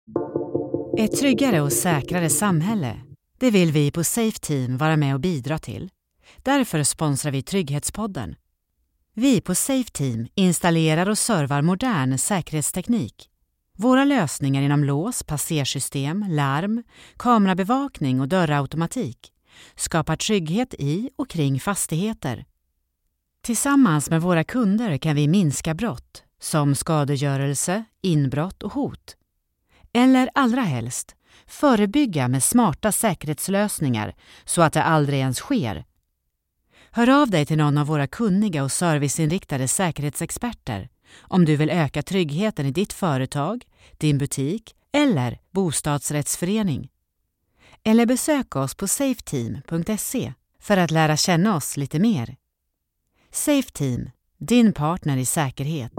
Ett tryggare och säkrare samhälle, det vill vi på SafeTeam vara med och bidra till. Därför sponsrar vi Trygghetspodden. Vi på SafeTeam installerar och servar modern säkerhetsteknik. Våra lösningar inom lås, passersystem, larm, kamerabevakning och dörrautomatik skapar trygghet i och kring fastigheter. Tillsammans med våra kunder kan vi minska brott som skadegörelse, inbrott och hot. Eller allra helst, förebygga med smarta säkerhetslösningar så att det aldrig ens sker. Hör av dig till någon av våra kunniga och serviceinriktade säkerhetsexperter om du vill öka tryggheten i ditt företag, din butik eller bostadsrättsförening. Eller besök oss på safeteam.se för att lära känna oss lite mer. SafeTeam, din partner i säkerhet.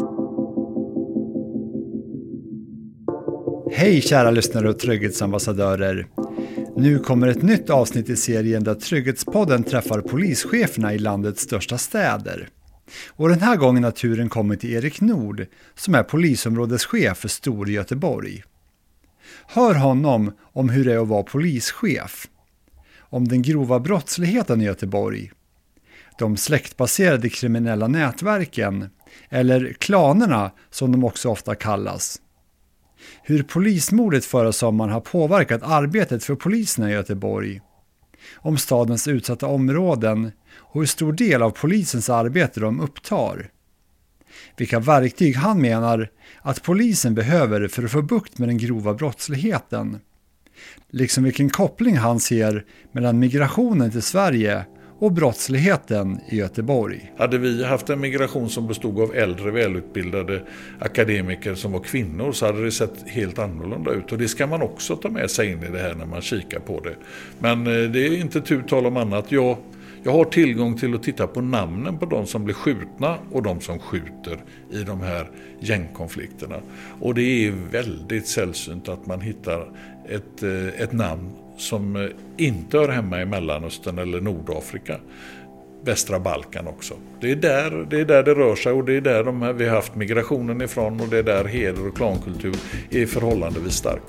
Hej kära lyssnare och trygghetsambassadörer. Nu kommer ett nytt avsnitt i serien där Trygghetspodden träffar polischeferna i landets största städer. Och den här gången har turen kommit till Erik Nord som är polisområdeschef för Storgöteborg. Hör honom om hur det är att vara polischef, om den grova brottsligheten i Göteborg, de släktbaserade kriminella nätverken eller klanerna som de också ofta kallas. Hur polismordet förra sommaren har påverkat arbetet för poliserna i Göteborg. Om stadens utsatta områden och hur stor del av polisens arbete de upptar. Vilka verktyg han menar att polisen behöver för att få bukt med den grova brottsligheten. Liksom vilken koppling han ser mellan migrationen till Sverige och brottsligheten i Göteborg. Hade vi haft en migration som bestod av äldre välutbildade akademiker som var kvinnor så hade det sett helt annorlunda ut. Och det ska man också ta med sig in i det här när man kikar på det. Men det är inte tu tal om annat. Jag har tillgång till att titta på namnen på de som blir skjutna och de som skjuter i de här gängkonflikterna. Och det är väldigt sällsynt att man hittar ett namn som inte hör hemma i Mellanöstern eller Nordafrika. Västra Balkan också. Det är där det rör sig och det är där vi har haft migrationen ifrån och det är där heder- och klankultur är förhållandevis stark.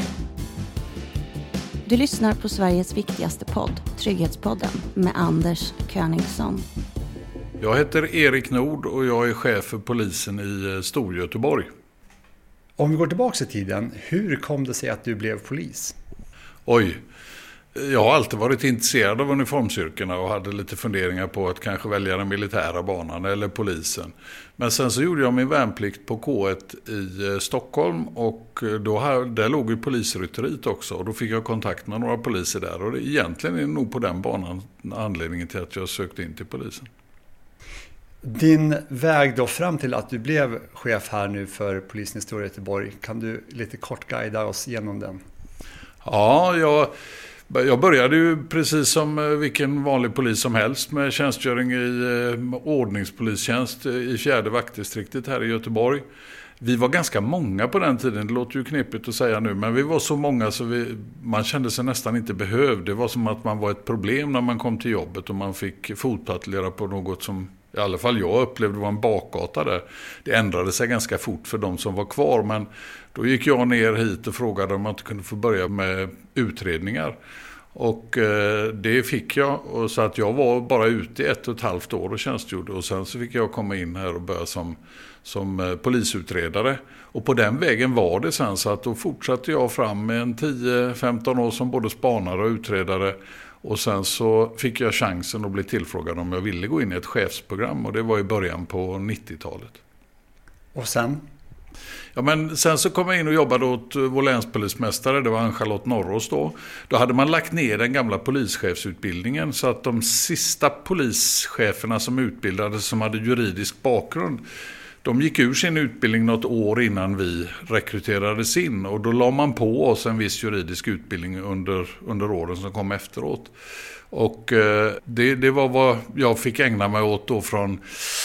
Du lyssnar på Sveriges viktigaste podd, Trygghetspodden, med Anders Königsson. Jag heter Erik Nord och jag är chef för polisen i Storgöteborg. Om vi går tillbaka i tiden, hur kom det sig att du blev polis? Oj, jag har alltid varit intresserad av uniformsyrkena och hade lite funderingar på att kanske välja den militära banan eller polisen. Men sen så gjorde jag min värnplikt på K1 i Stockholm och där låg ju polisrytteriet också. Och då fick jag kontakt med några poliser där och egentligen är det nog på den banan anledningen till att jag sökte in till polisen. Din väg då fram till att du blev chef här nu för polisen i Storgöteborg, kan du lite kort guida oss genom den? Ja, jag började ju precis som vilken vanlig polis som helst med tjänstgöring i ordningspolistjänst i 4:e vaktdistriktet här i Göteborg. Vi var ganska många på den tiden, det låter ju knepigt att säga nu, men vi var så många så man kände sig nästan inte behövd. Det var som att man var ett problem när man kom till jobbet och man fick fotpatrullera på något som i alla fall jag upplevde var en bakgata där. Det ändrade sig ganska fort för de som var kvar, men då gick jag ner hit och frågade om man inte kunde få börja med utredningar. Och det fick jag, och så att jag var bara ute i 1,5 år och tjänstgjorde. Och sen så fick jag komma in här och börja som polisutredare. Och på den vägen var det sen, så att då fortsatte jag fram med 10-15 år som både spanare och utredare. Och sen så fick jag chansen att bli tillfrågad om jag ville gå in i ett chefsprogram, och det var i början på 90-talet. Och sen? Ja, men sen så kom jag in och jobbade åt vår länspolismästare, det var Ann-Charlotte Norrås då. Då hade man lagt ner den gamla polischefsutbildningen, så att de sista polischeferna som utbildades som hade juridisk bakgrund, de gick ur sin utbildning något år innan vi rekryterades in, och då la man på oss en viss juridisk utbildning under åren som kom efteråt. Och det var vad jag fick ägna mig åt då från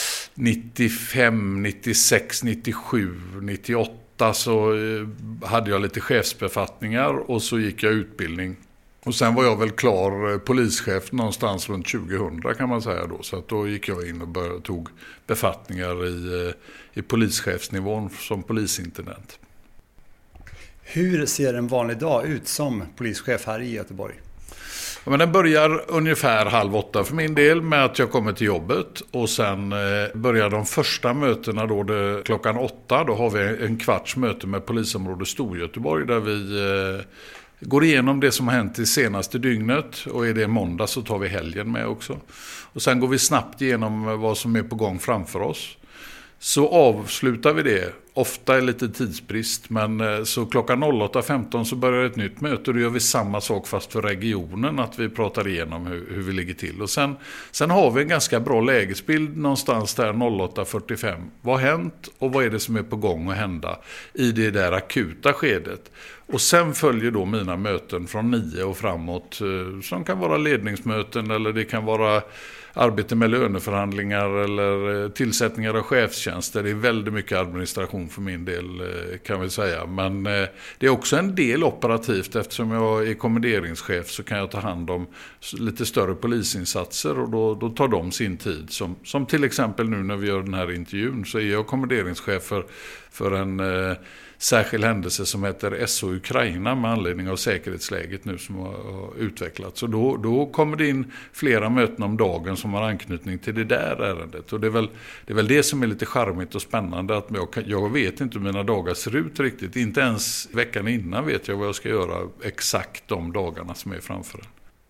95, 96, 97, 98 så hade jag lite chefsbefattningar och så gick jag utbildning. Och sen var jag väl klar polischef någonstans runt 2000 kan man säga då. Så att då gick jag in och tog befattningar i polischefsnivån som polisintendent. Hur ser en vanlig dag ut som polischef här i Göteborg? Ja, men den börjar ungefär 7:30 för min del med att jag kommer till jobbet. Och sen börjar de första mötena då klockan 8. Då har vi en kvarts möte med polisområde Storgöteborg där vi går igenom det som har hänt det senaste dygnet. Och är det måndag så tar vi helgen med också. Och sen går vi snabbt igenom vad som är på gång framför oss. Så avslutar vi det. Ofta är lite tidsbrist, men så klockan 08.15 så börjar ett nytt möte. Då gör vi samma sak fast för regionen, att vi pratar igenom hur vi ligger till. Och sen har vi en ganska bra lägesbild någonstans där 08.45. Vad har hänt och vad är det som är på gång att hända i det där akuta skedet? Och sen följer då mina möten från 9 och framåt, som kan vara ledningsmöten eller det kan vara arbete med löneförhandlingar eller tillsättningar av chefstjänster. Det är väldigt mycket administration för min del, kan vi säga. Men det är också en del operativt. Eftersom jag är kommenderingschef så kan jag ta hand om lite större polisinsatser och då tar de sin tid. Som till exempel nu när vi gör den här intervjun så är jag kommenderingschef för en särskild händelse som heter SO Ukraina med anledning av säkerhetsläget nu som har utvecklats. Så då kommer det in flera möten om dagen som har anknytning till det där ärendet. Och det är väl det som är lite charmigt och spännande, att jag vet inte hur mina dagar ser ut riktigt. Inte ens veckan innan vet jag vad jag ska göra exakt de dagarna som är framför en.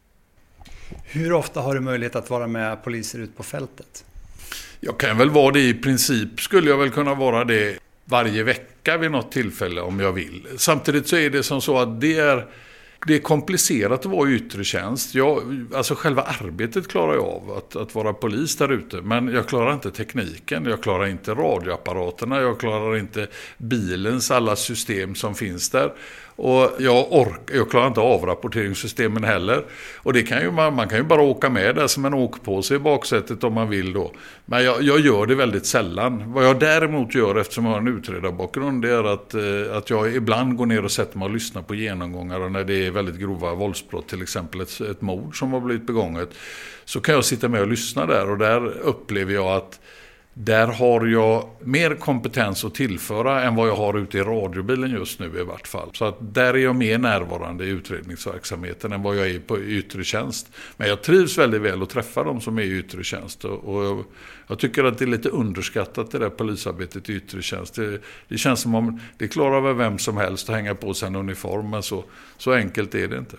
Hur ofta har du möjlighet att vara med poliser ut på fältet? Jag kan väl vara det i princip, skulle jag väl kunna vara det varje vecka vid något tillfälle om jag vill. Samtidigt så är det som så att det är komplicerat att vara i yttre tjänst. Alltså själva arbetet klarar jag av, att vara polis där ute. Men jag klarar inte tekniken, jag klarar inte radioapparaterna, jag klarar inte bilens alla system som finns där. Och jag klarar inte avrapporteringssystemen heller. Och det kan ju man kan ju bara åka med där som en åkpåse i baksätet om man vill då. Men jag gör det väldigt sällan. Vad jag däremot gör, eftersom jag har en utredarbakgrund, det är att jag ibland går ner och sätter mig och lyssnar på genomgångar. Och när det är väldigt grova våldsbrott, till exempel ett mord som har blivit begånget, så kan jag sitta med och lyssna där. Och där upplever jag att där har jag mer kompetens att tillföra än vad jag har ute i radiobilen just nu i vart fall. Så att där är jag mer närvarande i utredningsverksamheten än vad jag är på yttre tjänst. Men jag trivs väldigt väl att träffa dem som är i yttre tjänst. Och jag tycker att det är lite underskattat det där polisarbetet i yttre tjänst. Det känns som om det klarar väl vem som helst att hänga på sig en uniform, men så enkelt är det inte.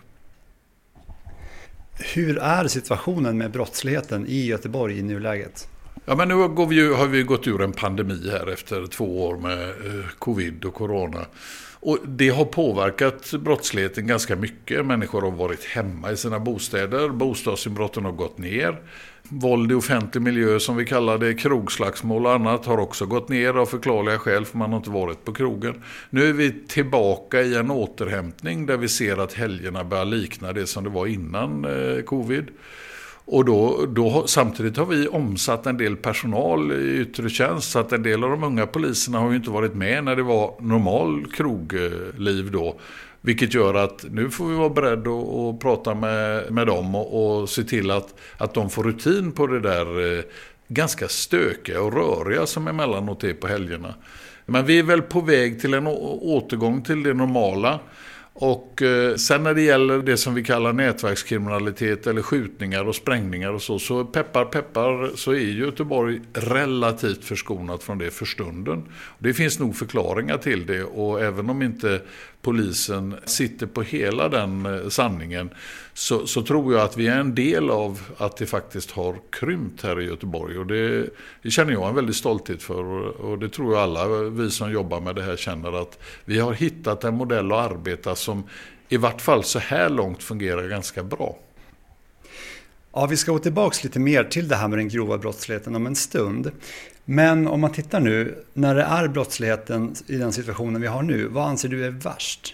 Hur är situationen med brottsligheten i Göteborg i nuläget? Ja, men nu har vi gått ur en pandemi här efter 2 år med covid och corona. Och det har påverkat brottsligheten ganska mycket. Människor har varit hemma i sina bostäder. Bostadsinbrotten har gått ner. Våld i offentlig miljö, som vi kallar det, krogslagsmål och annat, har också gått ner av förklarliga skäl, för man har inte varit på krogen. Nu är vi tillbaka i en återhämtning där vi ser att helgerna börjar likna det som det var innan covid. Och då samtidigt har vi omsatt en del personal i yttre tjänst, så att en del av de unga poliserna har ju inte varit med när det var normal krogliv då. Vilket gör att nu får vi vara beredda att prata med dem och se till att de får rutin på det där ganska stökiga och röriga som emellanåt är på helgerna. Men vi är väl på väg till en återgång till det normala. Och sen när det gäller det som vi kallar nätverkskriminalitet eller skjutningar och sprängningar och så peppar så är Göteborg relativt förskonat från det för stunden. Det finns nog förklaringar till det, och även om inte polisen sitter på hela den sanningen så tror jag att vi är en del av att det faktiskt har krympt här i Göteborg, och det känner jag en väldigt stolthet för, och det tror jag alla vi som jobbar med det här känner, att vi har hittat en modell att arbeta som i vart fall så här långt fungerar ganska bra. Ja, vi ska gå tillbaka lite mer till det här med den grova brottsligheten om en stund. Men om man tittar nu, när det är brottsligheten i den situationen vi har nu, vad anser du är värst?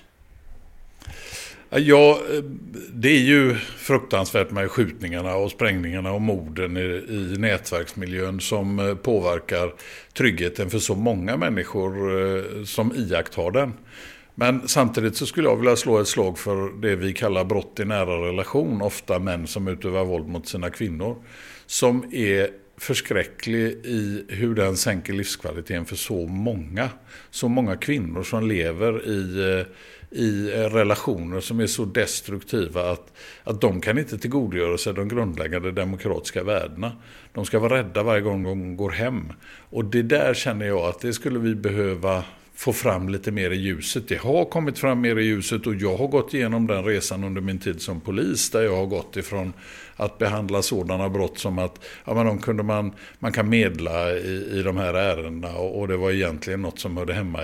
Ja, det är ju fruktansvärt med skjutningarna och sprängningarna och morden i nätverksmiljön som påverkar tryggheten för så många människor som iakttar den. Men samtidigt så skulle jag vilja slå ett slag för det vi kallar brott i nära relation, ofta män som utövar våld mot sina kvinnor, som är förskräcklig i hur den sänker livskvaliteten för så många kvinnor som lever i relationer som är så destruktiva att de kan inte tillgodogöra sig de grundläggande demokratiska värdena. De ska vara rädda varje gång de går hem. Och det där känner jag att det skulle vi behöva få fram lite mer i ljuset. Det har kommit fram mer i ljuset och jag har gått igenom den resan under min tid som polis, där jag har gått ifrån att behandla sådana brott som att man kan medla i de här ärendena och det var egentligen något som hörde hemma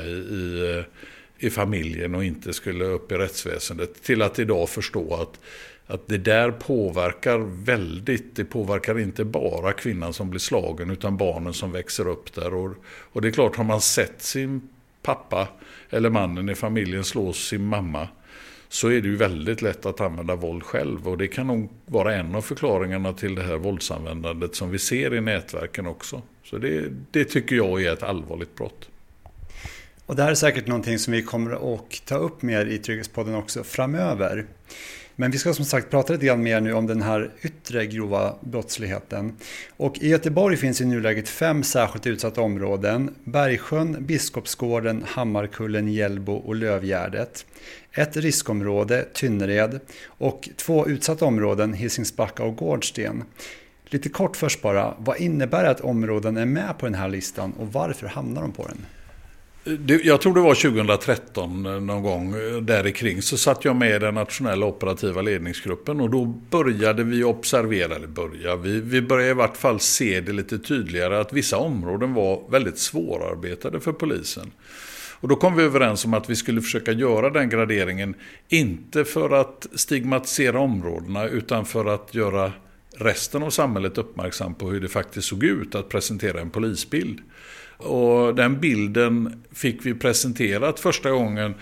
i familjen och inte skulle upp i rättsväsendet, till att idag förstå att det där påverkar väldigt. Det påverkar inte bara kvinnan som blir slagen utan barnen som växer upp där. Och det är klart, har man sett sin pappa eller mannen i familjen slå sin mamma, så är det ju väldigt lätt att använda våld själv. Och det kan nog vara en av förklaringarna till det här våldsanvändandet som vi ser i nätverken också. Så det tycker jag är ett allvarligt brott. Och det här är säkert någonting som vi kommer att ta upp mer i Trygghetspodden också framöver. Men vi ska som sagt prata lite grann mer nu om den här yttre grova brottsligheten. Och i Göteborg finns i nuläget 5 särskilt utsatta områden: Bergsjön, Biskopsgården, Hammarkullen, Hjällbo och Lövgärdet. Ett riskområde, Tynnered, och 2 utsatta områden, Hisingsbacka och Gårdsten. Lite kort först bara, vad innebär det att områden är med på den här listan och varför hamnar de på den? Jag tror det var 2013 någon gång där kring, så satt jag med i den nationella operativa ledningsgruppen och då började vi observera, vi började i vart fall se det lite tydligare att vissa områden var väldigt svårarbetade för polisen. Och då kom vi överens om att vi skulle försöka göra den graderingen, inte för att stigmatisera områdena utan för att göra resten av samhället uppmärksam på hur det faktiskt såg ut att presentera en polisbild. Och den bilden fick vi presenterat första gången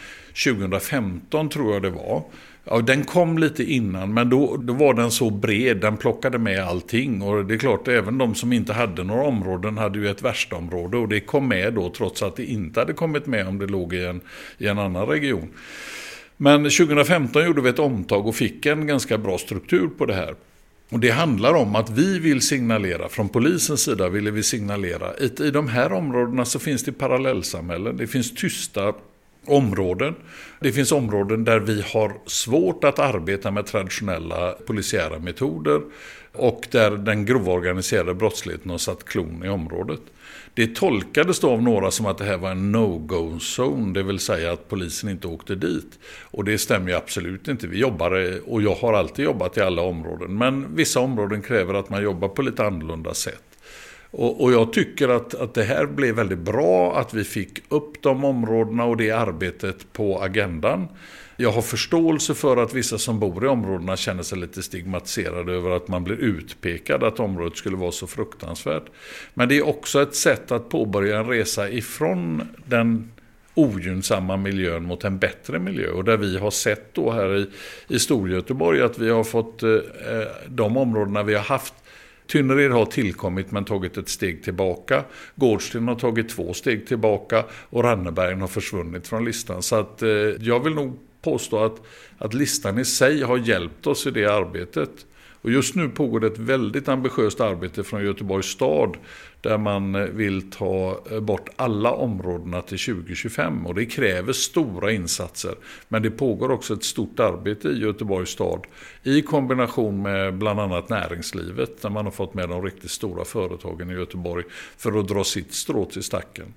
2015 tror jag det var. Ja, den kom lite innan, men då var den så bred, den plockade med allting. Och det är klart, även de som inte hade några områden hade ju ett värsta område. Och det kom med då, trots att det inte hade kommit med om det låg i en annan region. Men 2015 gjorde vi ett omtag och fick en ganska bra struktur på det här. Och det handlar om att vi vill signalera, från polisens sida ville vi signalera, i de här områdena så finns det parallellsamhällen, det finns tysta områden, det finns områden där vi har svårt att arbeta med traditionella polisiära metoder och där den grovorganiserade brottsligheten har satt klon i området. Det tolkades då av några som att det här var en no-go-zone, det vill säga att polisen inte åkte dit. Och det stämmer ju absolut inte. Vi jobbar, och jag har alltid jobbat i alla områden, men vissa områden kräver att man jobbar på lite annorlunda sätt. Och jag tycker att det här blev väldigt bra att vi fick upp de områdena och det arbetet på agendan. Jag har förståelse för att vissa som bor i områdena känner sig lite stigmatiserade över att man blir utpekad, att området skulle vara så fruktansvärt. Men det är också ett sätt att påbörja en resa ifrån den ogynnsamma miljön mot en bättre miljö. Och där vi har sett då här i Storgöteborg att vi har fått de områdena vi har haft. Tynnered har tillkommit men tagit ett steg tillbaka. Gårdsten har tagit 2 steg tillbaka och Rannebergen har försvunnit från listan. Så att jag vill nog påstå att listan i sig har hjälpt oss i det arbetet. Och just nu pågår det ett väldigt ambitiöst arbete från Göteborgs stad där man vill ta bort alla områdena till 2025. Och det kräver stora insatser. Men det pågår också ett stort arbete i Göteborgs stad i kombination med bland annat näringslivet där man har fått med de riktigt stora företagen i Göteborg för att dra sitt strå till stacken.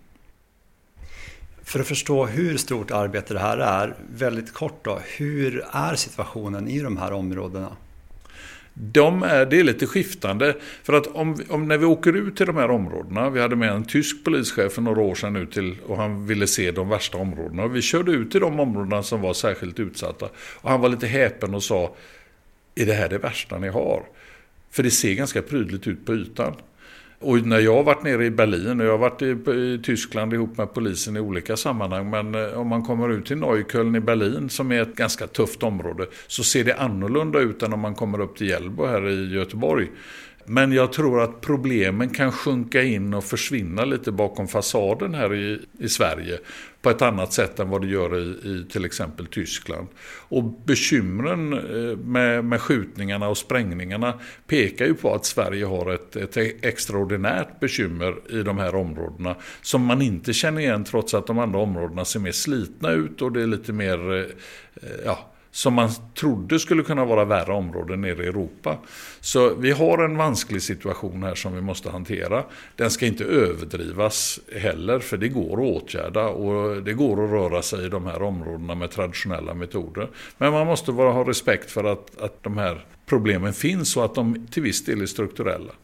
För att förstå hur stort arbete det här är, väldigt kort då, hur är situationen i de här områdena? Det är lite skiftande, för att om när vi åker ut till de här områdena, vi hade med en tysk polischef för några år sedan ut till, och han ville se de värsta områdena, och vi körde ut till de områdena som var särskilt utsatta och han var lite häpen och sa, är det här det värsta ni har? För det ser ganska prydligt ut på ytan. Och när jag har varit nere i Berlin och jag har varit i Tyskland ihop med polisen i olika sammanhang, men om man kommer ut till Neukölln i Berlin som är ett ganska tufft område så ser det annorlunda ut än om man kommer upp till Hjällbo här i Göteborg. Men jag tror att problemen kan sjunka in och försvinna lite bakom fasaden här i Sverige på ett annat sätt än vad det gör i till exempel Tyskland. Och bekymren med skjutningarna och sprängningarna pekar ju på att Sverige har ett extraordinärt bekymmer i de här områdena som man inte känner igen trots att de andra områdena ser mer slitna ut och det är lite mer som man trodde skulle kunna vara värre områden nere i Europa. Så vi har en vansklig situation här som vi måste hantera. Den ska inte överdrivas heller, för det går att åtgärda och det går att röra sig i de här områdena med traditionella metoder. Men man måste ha respekt för att de här problemen finns och att de till viss del är strukturella.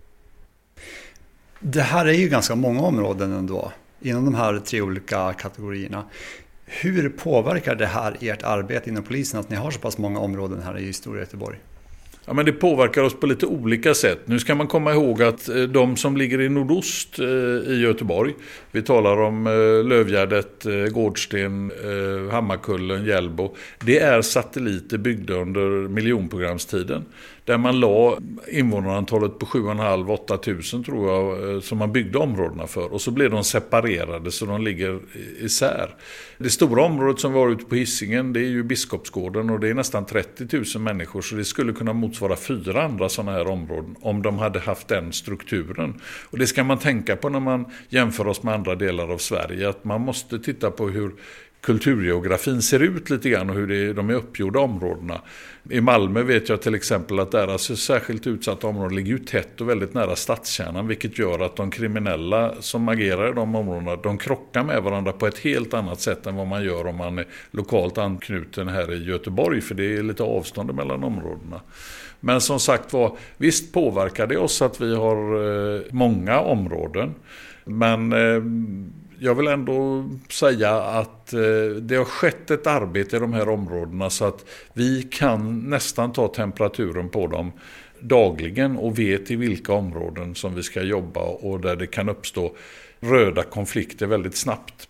Det här är ju ganska många områden ändå, inom de här 3 olika kategorierna. Hur påverkar det här ert arbete inom polisen att ni har så pass många områden här i Stora Göteborg? Ja, men det påverkar oss på lite olika sätt. Nu ska man komma ihåg att de som ligger i nordost i Göteborg, vi talar om Lövgärdet, Gårdsten, Hammarkullen, Hjällbo, det är satelliter byggda under miljonprogramstiden. Där man la invånarantalet på 7,5-8 tusen tror jag som man byggde områdena för. Och så blev de separerade så de ligger isär. Det stora området som var ute på Hisingen det är ju Biskopsgården och det är nästan 30 000 människor. Så det skulle kunna motsvara 4 andra sådana här områden om de hade haft den strukturen. Och det ska man tänka på när man jämför oss med andra delar av Sverige. Att man måste titta på hur kulturgeografin ser ut lite grann och hur de är uppgjorda områdena. I Malmö vet jag till exempel att deras särskilt utsatta områden ligger ju tätt och väldigt nära stadskärnan, vilket gör att de kriminella som agerar i de områdena, de krockar med varandra på ett helt annat sätt än vad man gör om man är lokalt anknuten här i Göteborg, för det är lite avstånd mellan områdena. Men som sagt var, visst påverkar det oss att vi har många områden, men jag vill ändå säga att det har skett ett arbete i de här områdena så att vi kan nästan ta temperaturen på dem dagligen och vet i vilka områden som vi ska jobba och där det kan uppstå röda konflikter väldigt snabbt.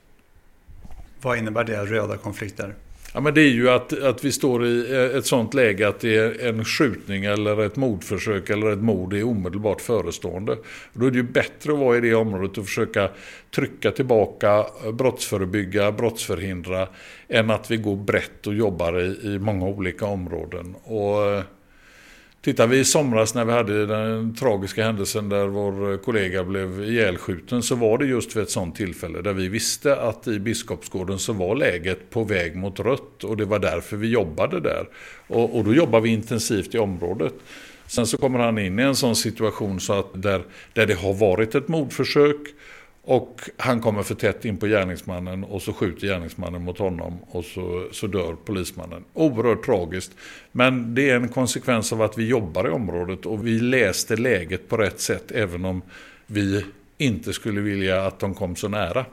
Vad innebär det, röda konflikter? Ja, men det är ju att vi står i ett sånt läge att det är en skjutning eller ett mordförsök eller ett mord är omedelbart förestående. Då är det ju bättre att vara i det området och försöka trycka tillbaka, brottsförebygga, brottsförhindra än att vi går brett och jobbar i många olika områden. Och tittar vi i somras när vi hade den tragiska händelsen där vår kollega blev ihjälskjuten, så var det just vid ett sånt tillfälle där vi visste att i Biskopsgården så var läget på väg mot rött och det var därför vi jobbade där. Och då jobbar vi intensivt i området. Sen så kommer han in i en sån situation så att där det har varit ett mordförsök och han kommer för tätt in på gärningsmannen och så skjuter gärningsmannen mot honom och så dör polismannen. Oerhört tragiskt. Men det är en konsekvens av att vi jobbar i området och vi läste läget på rätt sätt även om vi inte skulle vilja att de kom så nära.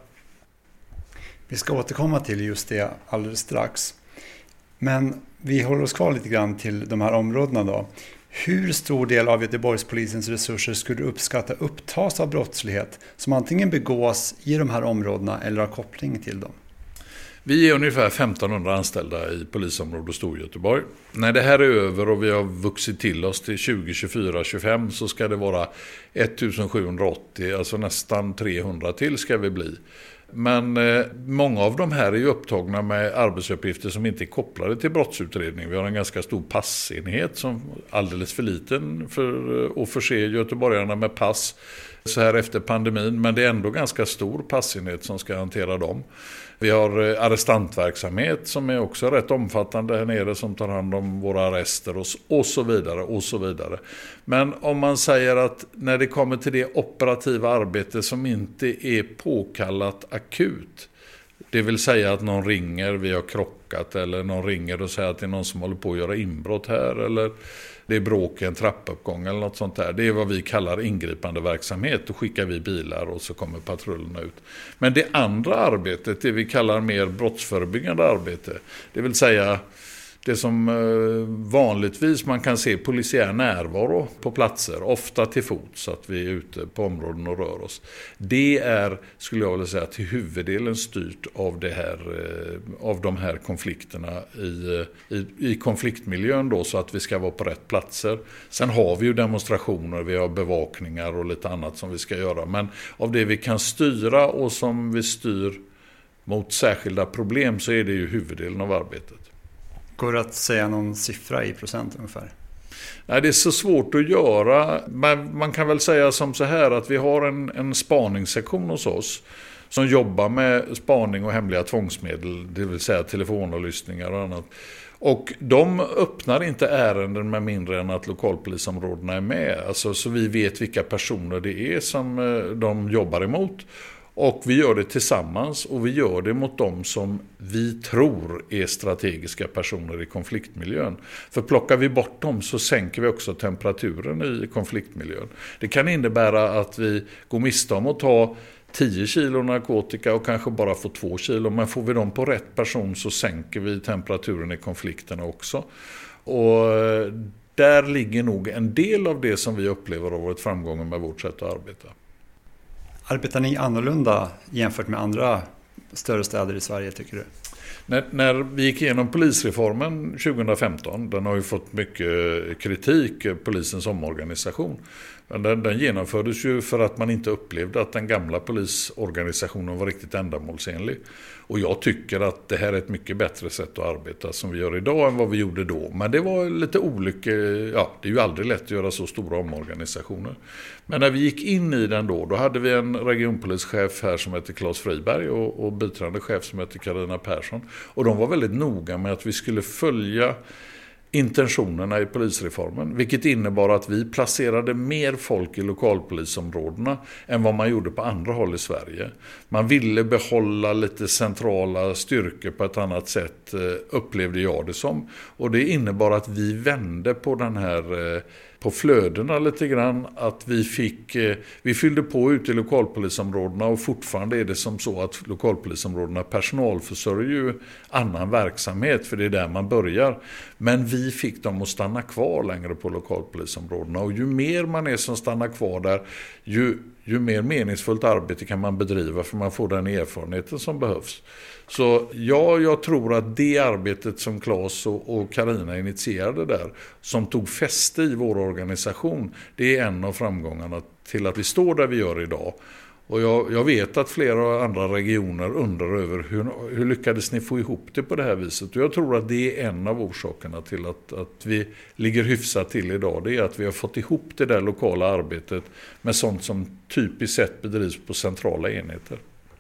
Vi ska återkomma till just det alldeles strax. Men vi håller oss kvar lite grann till de här områdena då. Hur stor del av Göteborgspolisens resurser skulle du uppskatta upptas av brottslighet som antingen begås i de här områdena eller har koppling till dem? Vi är ungefär 1500 anställda i polisområdet Storgöteborg. När det här är över och vi har vuxit till oss till 2024-25 så ska det vara 1780, alltså nästan 300 till ska vi bli. Men många av de här är ju upptagna med arbetsuppgifter som inte är kopplade till brottsutredning. Vi har en ganska stor passenhet som är alldeles för liten för att förse göteborgarna med pass så här efter pandemin. Men det är ändå ganska stor passenhet som ska hantera dem. Vi har arrestantverksamhet som är också rätt omfattande här nere som tar hand om våra arrester och så vidare och så vidare. Men om man säger att när det kommer till det operativa arbete som inte är påkallat akut, det vill säga att någon ringer, vi har krockat eller någon ringer och säger att det är någon som håller på att göra inbrott här eller det är bråk i en trappuppgång eller något sånt där. Det är vad vi kallar ingripande verksamhet. Då skickar vi bilar och så kommer patrullerna ut. Men det andra arbetet, det vi kallar mer brottsförebyggande arbete, det vill säga det som vanligtvis man kan se polisiär närvaro på platser, ofta till fot så att vi är ute på områden och rör oss. Det är, skulle jag vilja säga, till huvuddelen styrt av av de här konflikterna i konfliktmiljön då, så att vi ska vara på rätt platser. Sen har vi ju demonstrationer, vi har bevakningar och lite annat som vi ska göra, men av det vi kan styra och som vi styr mot särskilda problem så är det ju huvuddelen av arbetet. Går det att säga någon siffra i procent ungefär? Nej, det är så svårt att göra. Men man kan väl säga som så här att vi har en spaningssektion hos oss som jobbar med spaning och hemliga tvångsmedel, det vill säga telefonavlyssningar och annat. Och de öppnar inte ärenden med mindre än att lokalpolisområdena är med. Alltså, så vi vet vilka personer det är som de jobbar emot. Och vi gör det tillsammans och vi gör det mot dem som vi tror är strategiska personer i konfliktmiljön. För plockar vi bort dem så sänker vi också temperaturen i konfliktmiljön. Det kan innebära att vi går miste om att ta 10 kilo narkotika och kanske bara får 2 kilo. Men får vi dem på rätt person så sänker vi temperaturen i konflikterna också. Och där ligger nog en del av det som vi upplever har varit framgången med vårt sätt att arbeta. Arbetar ni annorlunda jämfört med andra större städer i Sverige, tycker du? När vi gick igenom polisreformen 2015, den har ju fått mycket kritik, polisens omorganisation. Men den genomfördes ju för att man inte upplevde att den gamla polisorganisationen var riktigt ändamålsenlig. Och jag tycker att det här är ett mycket bättre sätt att arbeta som vi gör idag än vad vi gjorde då. Men det var lite olyckor, ja, det är ju aldrig lätt att göra så stora omorganisationer. Men när vi gick in i den då hade vi en regionpolischef här som heter Claes Friberg och biträdande chef som heter Carina Persson. Och de var väldigt noga med att vi skulle följa intentionerna i polisreformen, vilket innebar att vi placerade mer folk i lokalpolisområdena än vad man gjorde på andra håll i Sverige. Man ville behålla lite centrala styrkor på ett annat sätt, upplevde jag det som. Och det innebar att vi vände på den här på flödena lite grann, att vi fyllde på ute i lokalpolisområdena, och fortfarande är det som så att lokalpolisområdena personalförsörjer ju annan verksamhet, för det är där man börjar. Men vi fick dem att stanna kvar längre på lokalpolisområdena, och ju mer man är som stannar kvar där, ju mer meningsfullt arbete kan man bedriva, för man får den erfarenheten som behövs. Så jag tror att det arbetet som Claes och Carina initierade där, som tog fäste i vår organisation, det är en av framgångarna till att vi står där vi gör idag. Och jag vet att flera andra regioner undrar över hur lyckades ni få ihop det på det här viset. Och jag tror att det är en av orsakerna till att vi ligger hyfsat till idag. Det är att vi har fått ihop det där lokala arbetet med sånt som typiskt sett bedrivs på centrala enheter.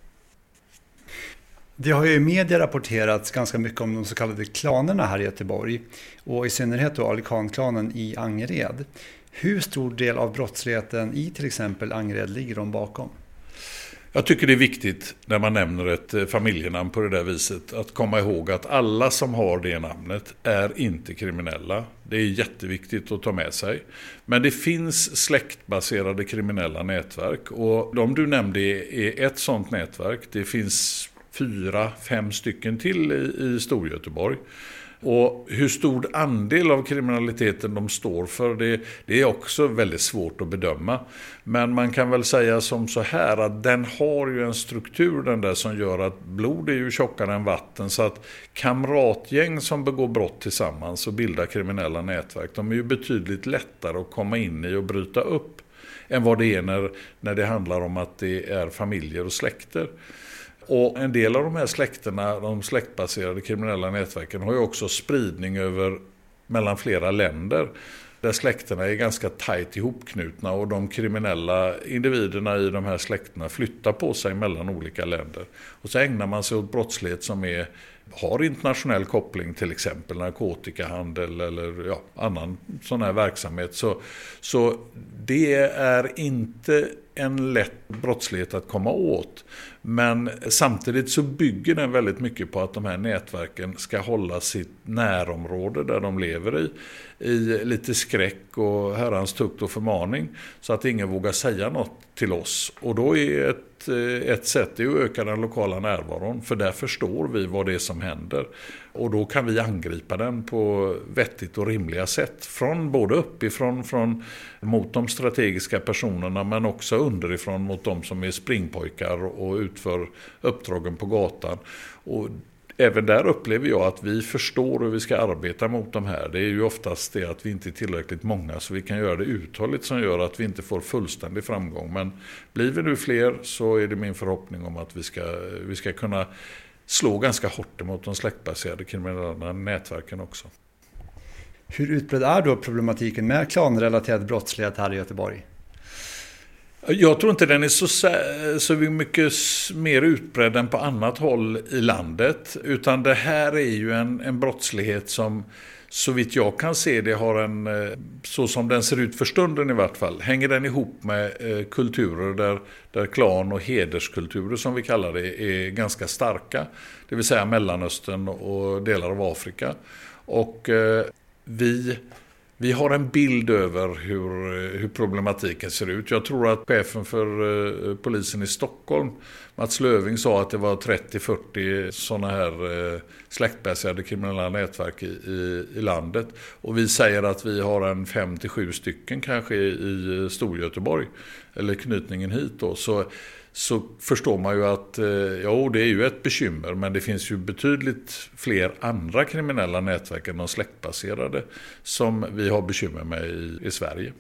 Det har ju i media rapporterats ganska mycket om de så kallade klanerna här i Göteborg, och i synnerhet då Alican-klanen i Angered. Hur stor del av brottsligheten i till exempel Angered ligger de bakom? Jag tycker det är viktigt när man nämner ett familjenamn på det där viset att komma ihåg att alla som har det namnet är inte kriminella. Det är jätteviktigt att ta med sig. Men det finns släktbaserade kriminella nätverk, och de du nämnde är ett sådant nätverk. Det finns 4-5 stycken till i Storgöteborg. Och hur stor andel av kriminaliteten de står för, det är också väldigt svårt att bedöma. Men man kan väl säga som så här att den har ju en struktur, den där, som gör att blod är ju tjockare än vatten. Så att kamratgäng som begår brott tillsammans och bildar kriminella nätverk, de är ju betydligt lättare att komma in i och bryta upp än vad det är när det handlar om att det är familjer och släkter. Och en del av de här släkterna, de släktbaserade kriminella nätverken, har ju också spridning mellan flera länder. Där släkterna är ganska tajt ihopknutna, och de kriminella individerna i de här släkterna flyttar på sig mellan olika länder. Och så ägnar man sig åt brottslighet som har internationell koppling, till exempel narkotikahandel eller annan sån här verksamhet. Så det är inte en lätt brottslighet att komma åt. Men samtidigt så bygger den väldigt mycket på att de här nätverken ska hålla sitt närområde där de lever i lite skräck och herrans tukt och förmaning, så att ingen vågar säga något till oss. Och då är ett sätt att öka den lokala närvaron, för där förstår vi vad det är som händer. Och då kan vi angripa den på vettigt och rimliga sätt. Från både uppifrån mot de strategiska personerna, men också underifrån mot de som är springpojkar och utför uppdragen på gatan. Och även där upplever jag att vi förstår hur vi ska arbeta mot de här. Det är ju oftast det att vi inte är tillräckligt många, så vi kan göra det uthålligt som gör att vi inte får fullständig framgång. Men blir vi nu fler så är det min förhoppning om att vi ska kunna slå ganska hårt mot de släktbaserade kriminella nätverken också. Hur utbredd är då problematiken med klanrelaterad brottslighet här i Göteborg? Jag tror inte den är så mycket mer utbredd än på annat håll i landet. Utan det här är ju en brottslighet som, så vitt jag kan se det, har så som den ser ut för stunden i vart fall, hänger den ihop med kulturer där klan- och hederskulturer som vi kallar det är ganska starka. Det vill säga Mellanöstern och delar av Afrika. Och vi har en bild över hur problematiken ser ut. Jag tror att chefen för polisen i Stockholm, Mats Löving, sa att det var 30-40 sådana här släktbaserade kriminella nätverk i landet. Och vi säger att vi har en 5-7 stycken kanske i Storgöteborg, eller knytningen hit då. Så förstår man ju att det är ju ett bekymmer, men det finns ju betydligt fler andra kriminella nätverk än de släktbaserade som vi har bekymmer med i Sverige.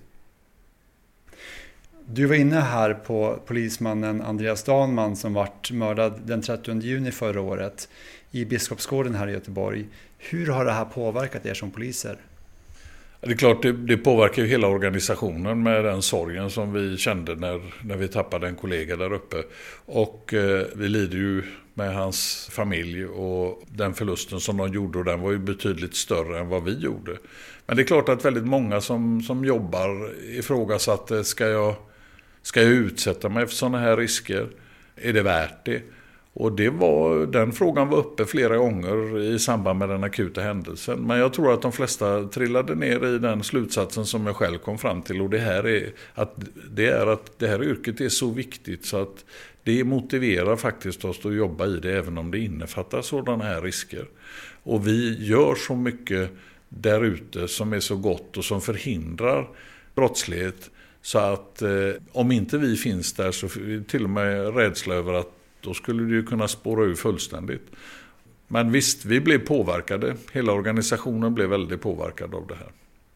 Du var inne här på polismannen Andreas Danman som vart mördad den 30 juni förra året i Biskopsgården här i Göteborg. Hur har det här påverkat er som poliser? Det är klart, det påverkar ju hela organisationen med den sorgen som vi kände när vi tappade en kollega där uppe. Och vi lider ju med hans familj, och den förlusten som de gjorde, och den var ju betydligt större än vad vi gjorde. Men det är klart att väldigt många som jobbar ifrågasatte, ska jag utsätta mig för sådana här risker? Är det värt det? Och den frågan var uppe flera gånger i samband med den akuta händelsen. Men jag tror att de flesta trillade ner i den slutsatsen som jag själv kom fram till. Och det är att det här yrket är så viktigt så att det motiverar faktiskt oss att jobba i det, även om det innefattar sådana här risker. Och vi gör så mycket där ute som är så gott och som förhindrar brottslighet. Så att om inte vi finns där, så till och med rädsla över att då skulle det ju kunna spåra ur fullständigt. Men visst, vi blev påverkade. Hela organisationen blev väldigt påverkad av det här.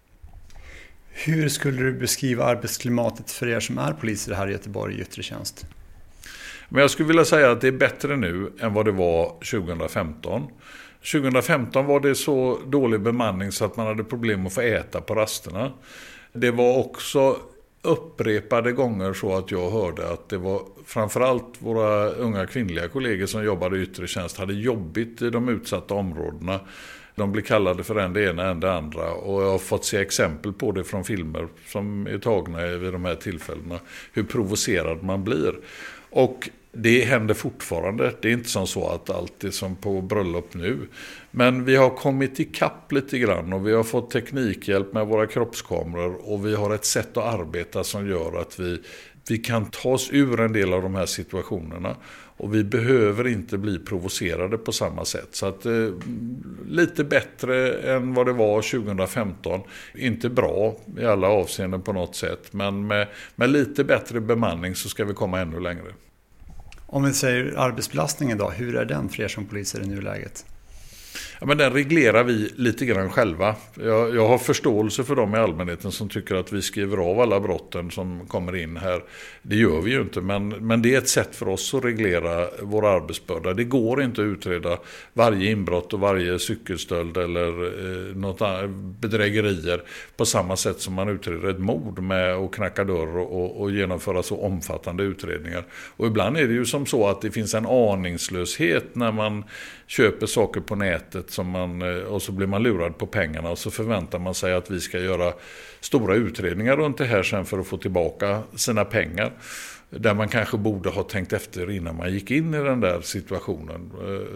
Hur skulle du beskriva arbetsklimatet för er som är poliser här i Göteborg i yttre tjänst? Men jag skulle vilja säga att det är bättre nu än vad det var 2015. 2015 var det så dålig bemanning så att man hade problem att få äta på rasterna. Det var också upprepade gånger så att jag hörde att det var framförallt våra unga kvinnliga kollegor som jobbade i yttre tjänst hade jobbigt i de utsatta områdena. De blev kallade för det ena än det andra, och jag har fått se exempel på det från filmer som är tagna vid de här tillfällena, hur provocerad man blir. Och det händer fortfarande. Det är inte som så att allt är som på bröllop nu. Men vi har kommit ikapp lite grann, och vi har fått teknikhjälp med våra kroppskameror, och vi har ett sätt att arbeta som gör att vi kan ta oss ur en del av de här situationerna. Och vi behöver inte bli provocerade på samma sätt. Så att lite bättre än vad det var 2015. Inte bra i alla avseenden på något sätt. Men med lite bättre bemanning så ska vi komma ännu längre. Om vi säger arbetsbelastningen då, hur är den för er som poliser i nuläget? Ja, men den reglerar vi lite grann själva. Jag har förståelse för dem i allmänheten som tycker att vi skriver av alla brotten som kommer in här. Det gör vi ju inte, men det är ett sätt för oss att reglera vår arbetsbörda. Det går inte att utreda varje inbrott och varje cykelstöld eller något bedrägerier på samma sätt som man utreder ett mord med att knacka dörr och genomföra så omfattande utredningar. Och ibland är det ju som så att det finns en aningslöshet när man köper saker på nätet och så blir man lurad på pengarna, och så förväntar man sig att vi ska göra stora utredningar runt det här sen för att få tillbaka sina pengar. Där man kanske borde ha tänkt efter innan man gick in i den där situationen.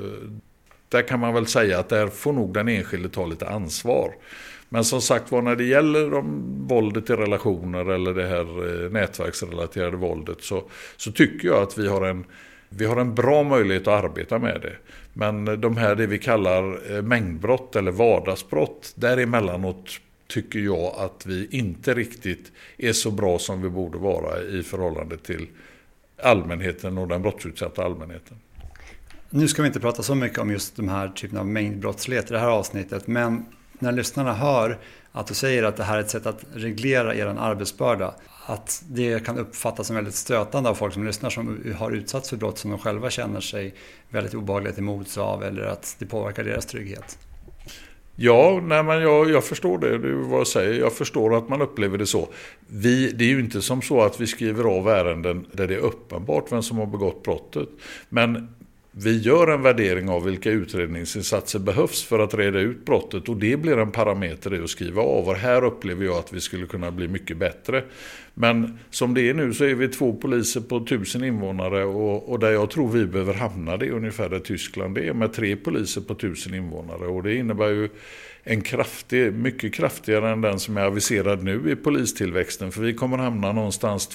Där kan man väl säga att där får nog den enskilde ta lite ansvar. Men som sagt var, när det gäller våldet i relationer eller det här nätverksrelaterade våldet så tycker jag att vi har Vi har en bra möjlighet att arbeta med det. Men de här, det vi kallar mängdbrott eller vardagsbrott, däremellanåt tycker jag att vi inte riktigt är så bra som vi borde vara i förhållande till allmänheten och den brottsutsatta allmänheten. Nu ska vi inte prata så mycket om just de här typen av mängdbrottslighet i det här avsnittet, men när lyssnarna hör att du säger att det här är ett sätt att reglera er arbetsbörda, att det kan uppfattas som väldigt stötande av folk som lyssnar som har utsatts för brott som de själva känner sig väldigt obehagligt emot av, eller att det påverkar deras trygghet. Ja, nej, men jag förstår det är vad jag säger. Jag förstår att man upplever det så. Det är ju inte som så att vi skriver av ärenden där det är uppenbart vem som har begått brottet. Men vi gör en värdering av vilka utredningsinsatser behövs för att reda ut brottet, och det blir en parameter i att skriva av. Och här upplever jag att vi skulle kunna bli mycket bättre. Men som det är nu så är vi 2 poliser på 1000 invånare, och där jag tror vi behöver hamna det ungefär där Tyskland är med 3 poliser på 1000 invånare. Och det innebär ju mycket kraftigare än den som är aviserad nu i polistillväxten, för vi kommer hamna någonstans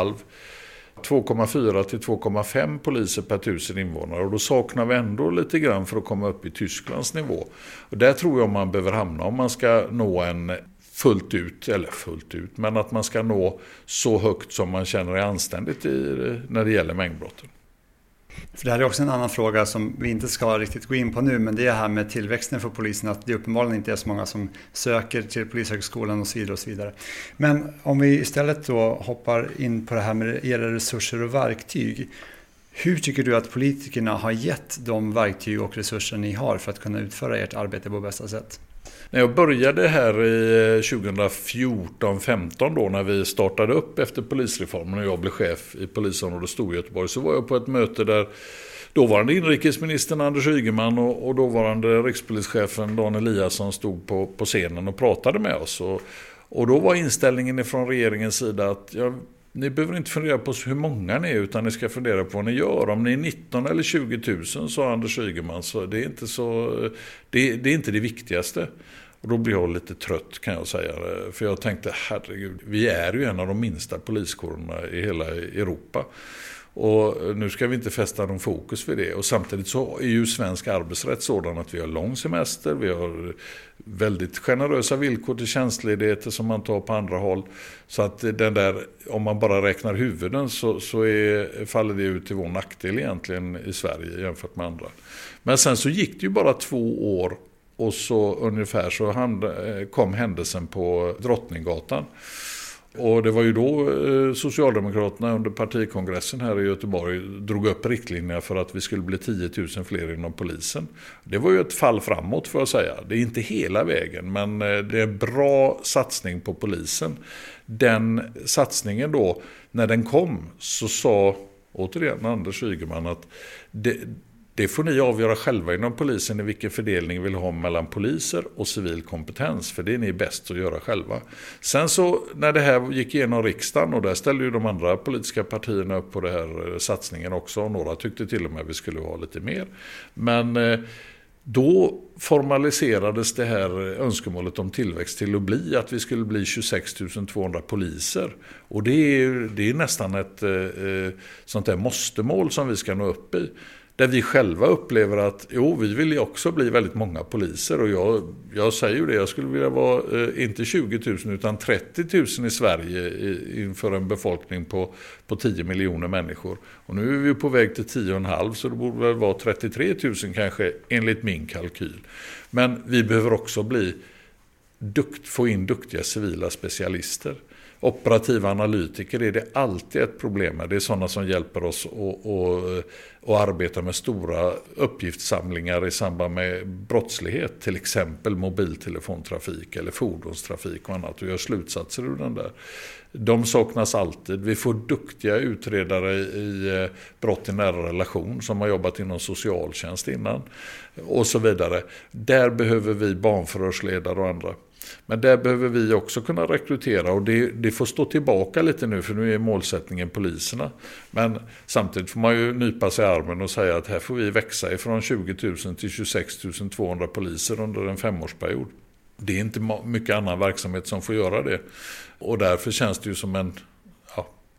2,4 till 2,5 poliser per 1000 invånare, och då saknar vi ändå lite grann för att komma upp i Tysklands nivå. Och där tror jag man behöver hamna om man ska nå en fullt ut, men att man ska nå så högt som man känner är anständigt när det gäller mängdbrotten. För det här är också en annan fråga som vi inte ska riktigt gå in på nu, men det är här med tillväxten för polisen, att det uppenbarligen inte är så många som söker till Polishögskolan och så vidare och så vidare. Men om vi istället då hoppar in på det här med era resurser och verktyg. Hur tycker du att politikerna har gett de verktyg och resurser ni har för att kunna utföra ert arbete på bästa sätt? När jag började här i 2014-15 då, när vi startade upp efter polisreformen och jag blev chef i polisområdet Storgöteborg, så var jag på ett möte där dåvarande inrikesministern Anders Ygeman och dåvarande rikspolischefen Dan Eliasson stod på scenen och pratade med oss. Och då var inställningen från regeringens sida att ni behöver inte fundera på hur många ni är, utan ni ska fundera på vad ni gör. Om ni är 19 eller 20 000, sa Anders Ygeman, så det är inte det är inte det viktigaste. Och då blir jag lite trött, kan jag säga. För jag tänkte, herregud, vi är ju en av de minsta poliskårerna i hela Europa. Och nu ska vi inte fästa någon fokus vid det. Och samtidigt så är ju svensk arbetsrätt sådan att vi har lång semester, vi har väldigt generösa villkor till tjänstledigheter som man tar på andra håll. Så att den där, om man bara räknar huvuden så faller det ut till vår nackdel egentligen i Sverige jämfört med andra. Men sen så gick det ju bara 2 år, och så ungefär så kom händelsen på Drottninggatan. Och det var ju då Socialdemokraterna under partikongressen här i Göteborg drog upp riktlinjer för att vi skulle bli 10 000 fler inom polisen. Det var ju ett fall framåt, för att säga. Det är inte hela vägen, men det är en bra satsning på polisen. Den satsningen då, när den kom, så sa återigen Anders Ygeman att det får ni avgöra själva inom polisen i vilken fördelning vi vill ha mellan poliser och civil kompetens, för det är ni bäst att göra själva. Sen så när det här gick igenom riksdagen, och där ställde ju de andra politiska partierna upp på det här satsningen också, och några tyckte till och med att vi skulle ha lite mer. Men då formaliserades det här önskemålet om tillväxt till att bli att vi skulle bli 26 200 poliser. Och det är nästan ett sånt där måste-mål som vi ska nå upp i. Där vi själva upplever att vi vill ju också bli väldigt många poliser. Och jag säger ju det, jag skulle vilja vara inte 20 000 utan 30 000 i Sverige inför en befolkning på 10 miljoner människor. Och nu är vi på väg till 10,5, så det borde väl vara 33 000 kanske enligt min kalkyl. Men vi behöver också få in duktiga civila specialister. Operativa analytiker är det alltid ett problem med. Det är sådana som hjälper oss att arbeta med stora uppgiftssamlingar i samband med brottslighet. Till exempel mobiltelefontrafik eller fordonstrafik och annat. Och gör slutsatser ur den där. De saknas alltid. Vi får duktiga utredare i brott i nära relation som har jobbat inom socialtjänst innan. Och så vidare. Där behöver vi barnförhörsledare och andra. Men där behöver vi också kunna rekrytera, och det får stå tillbaka lite nu, för nu är målsättningen poliserna. Men samtidigt får man ju nypa sig i armen och säga att här får vi växa ifrån 20 000 till 26 200 poliser under en 5-årsperiod. Det är inte mycket annan verksamhet som får göra det. Och därför känns det ju som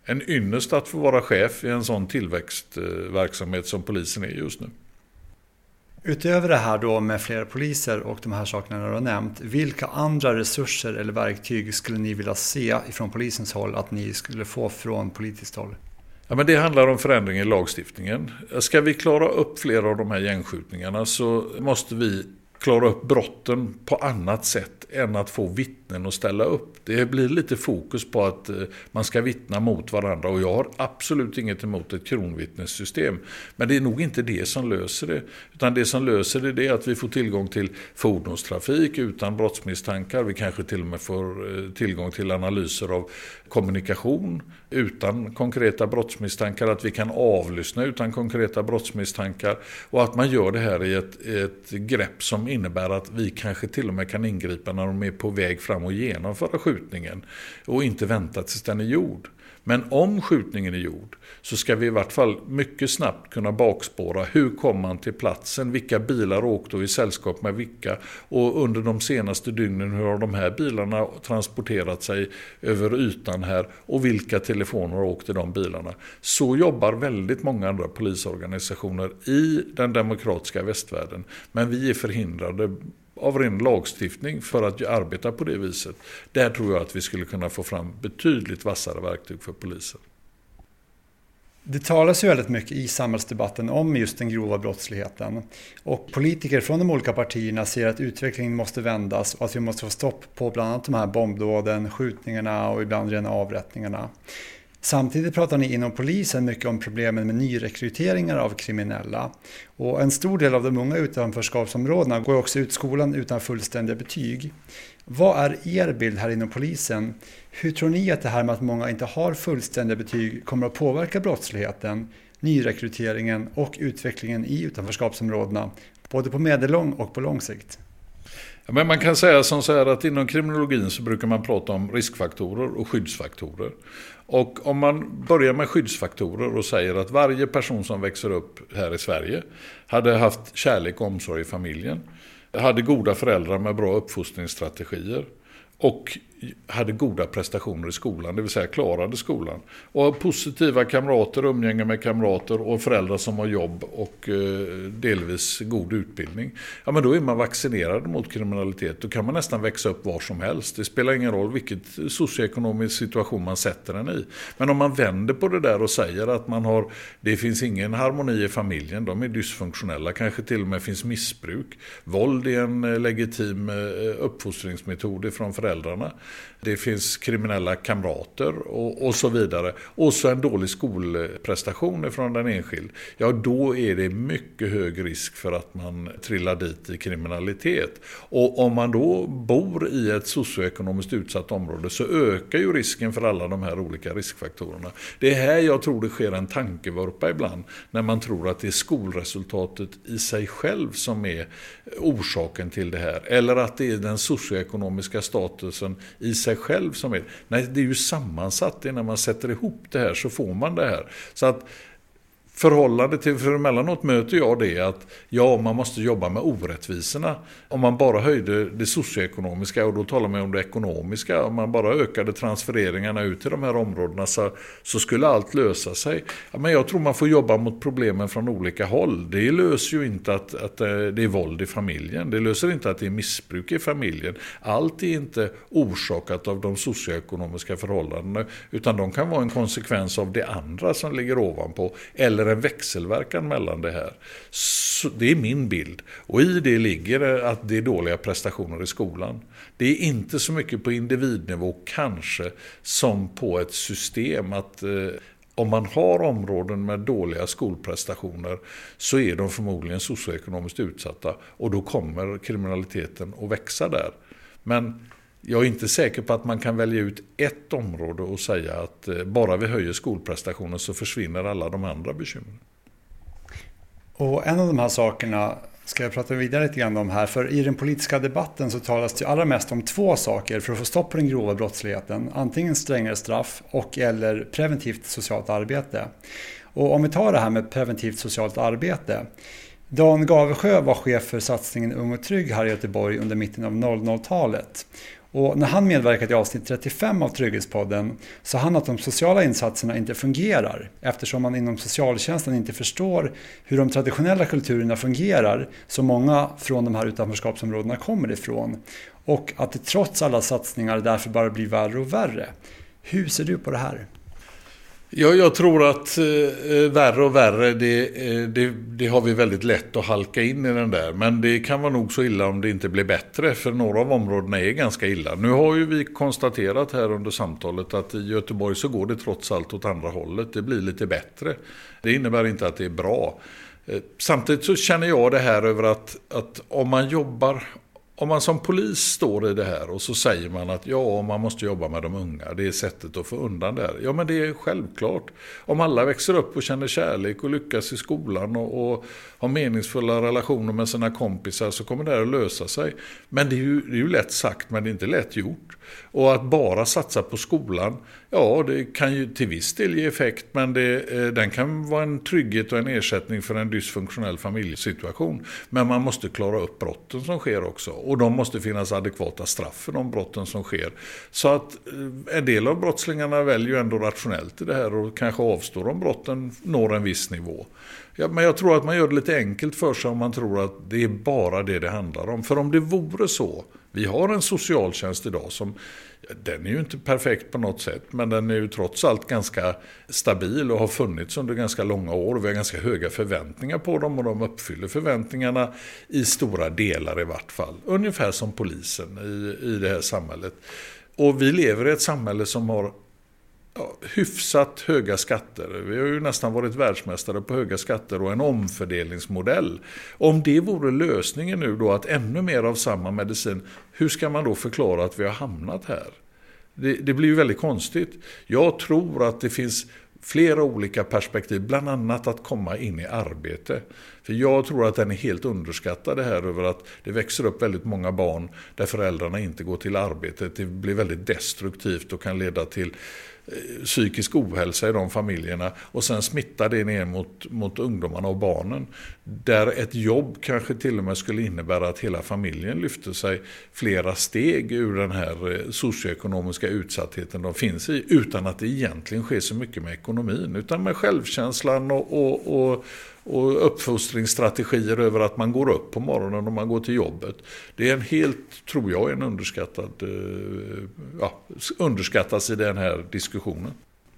en ynnest att få vara chef i en sån tillväxtverksamhet som polisen är just nu. Utöver det här då med fler poliser och de här sakerna du har nämnt, vilka andra resurser eller verktyg skulle ni vilja se ifrån polisens håll att ni skulle få från politiskt håll? Ja, men det handlar om förändring i lagstiftningen. Ska vi klara upp flera av de här gängskjutningarna så måste vi klara upp brotten på annat sätt än att få vittnen att ställa upp. Det blir lite fokus på att man ska vittna mot varandra, och jag har absolut inget emot ett kronvittnessystem. Men det är nog inte det som löser det. Utan det som löser det är att vi får tillgång till fordonstrafik utan brottsmisstankar. Vi kanske till och med får tillgång till analyser av kommunikation utan konkreta brottsmisstankar. Att vi kan avlyssna utan konkreta brottsmisstankar. Och att man gör det här i ett grepp som innebär att vi kanske till och med kan ingripa när de är på väg fram och genomföra skjutningen och inte vänta tills den är gjord. Men om skjutningen är gjord så ska vi i vart fall mycket snabbt kunna bakspåra hur kom man till platsen, vilka bilar åkte i sällskap med vilka, och under de senaste dygnen hur har de här bilarna transporterat sig över ytan här och vilka telefoner åkte de bilarna. Så jobbar väldigt många andra polisorganisationer i den demokratiska västvärlden, men vi är förhindrade av ren lagstiftning för att arbeta på det viset. Där tror jag att vi skulle kunna få fram betydligt vassare verktyg för polisen. Det talas ju väldigt mycket i samhällsdebatten om just den grova brottsligheten. Och politiker från de olika partierna ser att utvecklingen måste vändas och att vi måste få stopp på bland annat de här bombdåden, skjutningarna och ibland rena avrättningarna. Samtidigt pratar ni inom polisen mycket om problemen med nyrekryteringar av kriminella. Och en stor del av de unga utanförskapsområdena går också ut skolan utan fullständiga betyg. Vad är er bild här inom polisen? Hur tror ni att det här med att många inte har fullständiga betyg kommer att påverka brottsligheten, nyrekryteringen och utvecklingen i utanförskapsområdena, både på medellång och på lång sikt? Ja, men man kan säga som så här att inom kriminologin så brukar man prata om riskfaktorer och skyddsfaktorer. Och om man börjar med skyddsfaktorer och säger att varje person som växer upp här i Sverige hade haft kärlek och omsorg i familjen, hade goda föräldrar med bra uppfostringsstrategier och hade goda prestationer i skolan, det vill säga klarade skolan. Och positiva kamrater, umgänge med kamrater och föräldrar som har jobb och delvis god utbildning. Ja, men då är man vaccinerad mot kriminalitet. Då kan man nästan växa upp var som helst. Det spelar ingen roll vilket socioekonomisk situation man sätter den i. Men om man vänder på det där och säger att det finns ingen harmoni i familjen, de är dysfunktionella, kanske till och med finns missbruk. Våld är en legitim uppfostringsmetod från föräldrarna. Det finns kriminella kamrater och så vidare. Och så en dålig skolprestation från den enskild. Ja, då är det mycket hög risk för att man trillar dit i kriminalitet. Och om man då bor i ett socioekonomiskt utsatt område så ökar ju risken för alla de här olika riskfaktorerna. Det är här jag tror det sker en tankevurpa ibland. När man tror att det är skolresultatet i sig själv som är orsaken till det här. Eller att det är den socioekonomiska statusen i sig själv som är. Nej, det är ju sammansatt. När man sätter ihop det här så får man det här. Så att förhållande till, för emellanåt möter jag det att man måste jobba med orättvisorna. Om man bara höjde det socioekonomiska, och då talar man om det ekonomiska, om man bara ökade transfereringarna ut till de här områdena så skulle allt lösa sig. Ja, men jag tror man får jobba mot problemen från olika håll. Det löser ju inte att det är våld i familjen. Det löser inte att det är missbruk i familjen. Allt är inte orsakat av de socioekonomiska förhållandena, utan de kan vara en konsekvens av det andra som ligger ovanpå, eller en växelverkan mellan det här. Så det är min bild. Och i det ligger att det är dåliga prestationer i skolan. Det är inte så mycket på individnivå kanske som på ett system att om man har områden med dåliga skolprestationer så är de förmodligen socioekonomiskt utsatta, och då kommer kriminaliteten att växa där. Men jag är inte säker på att man kan välja ut ett område och säga att bara vi höjer skolprestationen så försvinner alla de andra bekymren. Och en av de här sakerna ska jag prata vidare lite grann om här. För i den politiska debatten så talas det allra mest om två saker för att få stopp på den grova brottsligheten. Antingen strängare straff eller preventivt socialt arbete. Och om vi tar det här med preventivt socialt arbete. Dan Gavesjö var chef för satsningen Ung och Trygg här i Göteborg under mitten av 00-talet. Och när han medverkat i avsnitt 35 av Trygghetspodden så har han att de sociala insatserna inte fungerar eftersom man inom socialtjänsten inte förstår hur de traditionella kulturerna fungerar som många från de här utanförskapsområdena kommer ifrån och att det trots alla satsningar därför bara blir värre och värre. Hur ser du på det här? Ja, jag tror att värre och värre, det har vi väldigt lätt att halka in i den där. Men det kan vara nog så illa om det inte blir bättre, för några av områdena är ganska illa. Nu har ju vi konstaterat här under samtalet att i Göteborg så går det trots allt åt andra hållet. Det blir lite bättre. Det innebär inte att det är bra. Samtidigt så känner jag det här över att om man som polis står i det här och så säger man att ja, man måste jobba med de unga, det är sättet att få undan det här. Ja, men det är självklart. Om alla växer upp och känner kärlek och lyckas i skolan och har meningsfulla relationer med sina kompisar så kommer det här att lösa sig. Men det är ju lätt sagt, men det är inte lätt gjort. Och att bara satsa på skolan, ja, det kan ju till viss del ge effekt, men den kan vara en trygghet och en ersättning för en dysfunktionell familjesituation. Men man måste klara upp brotten som sker också. Och de måste finnas adekvata straff för de brotten som sker. Så att en del av brottslingarna väljer ju ändå rationellt i det här och kanske avstår om brotten når en viss nivå. Ja, men jag tror att man gör det lite enkelt för sig om man tror att det är bara det handlar om. För om det vore så, vi har en socialtjänst idag som, den är ju inte perfekt på något sätt, men den är ju trots allt ganska stabil och har funnits under ganska långa år. Vi har ganska höga förväntningar på dem och de uppfyller förväntningarna i stora delar i vart fall. Ungefär som polisen i det här samhället. Och vi lever i ett samhälle som har hyfsat höga skatter. Vi har ju nästan varit världsmästare på höga skatter och en omfördelningsmodell. Om det vore lösningen nu då att ännu mer av samma medicin, hur ska man då förklara att vi har hamnat här? Det blir ju väldigt konstigt. Jag tror att det finns flera olika perspektiv, bland annat att komma in i arbete. För jag tror att den är helt underskattad det här över att det växer upp väldigt många barn där föräldrarna inte går till arbetet. Det blir väldigt destruktivt och kan leda till psykisk ohälsa i de familjerna och sen smittar det ner mot ungdomarna och barnen. Där ett jobb kanske till och med skulle innebära att hela familjen lyfter sig flera steg ur den här socioekonomiska utsattheten de finns i, utan att det egentligen sker så mycket med ekonomin, utan med självkänslan och uppfostringsstrategier över att man går upp på morgonen och man går till jobbet. Det är en helt, tror jag, en underskattas i den här diskussionen.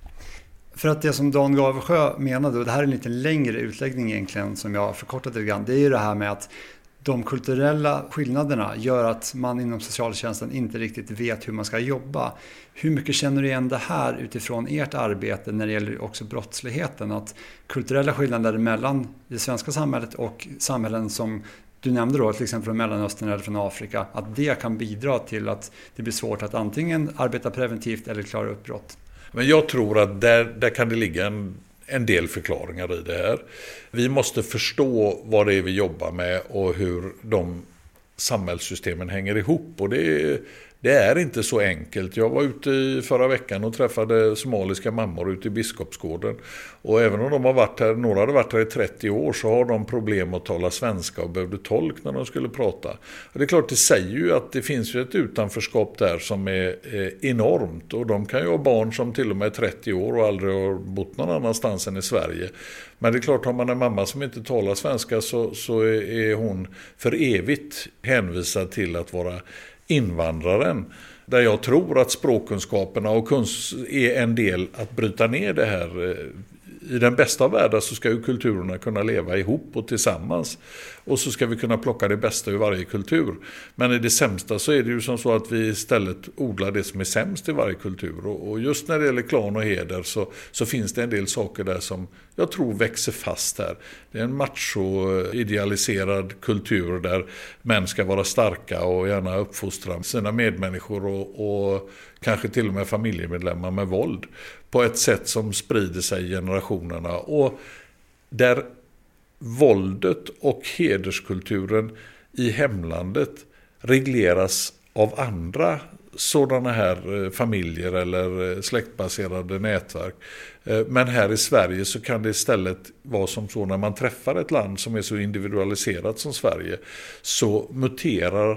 För att det som Dan Gavesjö menade, och det här är en lite längre utläggning egentligen som jag har förkortat lite grann, det är ju det här med att de kulturella skillnaderna gör att man inom socialtjänsten inte riktigt vet hur man ska jobba. Hur mycket känner du igen det här utifrån ert arbete när det gäller också brottsligheten? Att kulturella skillnader mellan det svenska samhället och samhällen som du nämnde då, till exempel från Mellanöstern eller från Afrika, att det kan bidra till att det blir svårt att antingen arbeta preventivt eller klara upp brott? Men jag tror att där kan det ligga en del förklaringar i det här. Vi måste förstå vad det är vi jobbar med och hur de samhällssystemen hänger ihop. Och det är inte så enkelt. Jag var ute förra veckan och träffade somaliska mammor ute i Biskopsgården. Och även om de har varit här, några hade varit här i 30 år, så har de problem att tala svenska och behövde tolk när de skulle prata. Och det är klart, det säger ju att det finns ju ett utanförskap där som är enormt. Och de kan ju ha barn som till och med är 30 år och aldrig har bott någon annanstans än i Sverige. Men det är klart, har man en mamma som inte talar svenska så är hon för evigt hänvisad till att vara invandraren. Där jag tror att språkkunskaperna och är en del att bryta ner det här. I den bästa av världar så ska ju kulturerna kunna leva ihop och tillsammans. Och så ska vi kunna plocka det bästa ur varje kultur. Men i det sämsta så är det ju som så att vi istället odlar det som är sämst i varje kultur. Och just när det gäller klan och heder så finns det en del saker där som jag tror växer fast här. Det är en macho-idealiserad kultur där män ska vara starka och gärna uppfostra sina medmänniskor och kanske till och med familjemedlemmar med våld. På ett sätt som sprider sig i generationerna. Och där våldet och hederskulturen i hemlandet regleras av andra sådana här familjer eller släktbaserade nätverk. Men här i Sverige så kan det istället vara som så, när man träffar ett land som är så individualiserat som Sverige, så muterar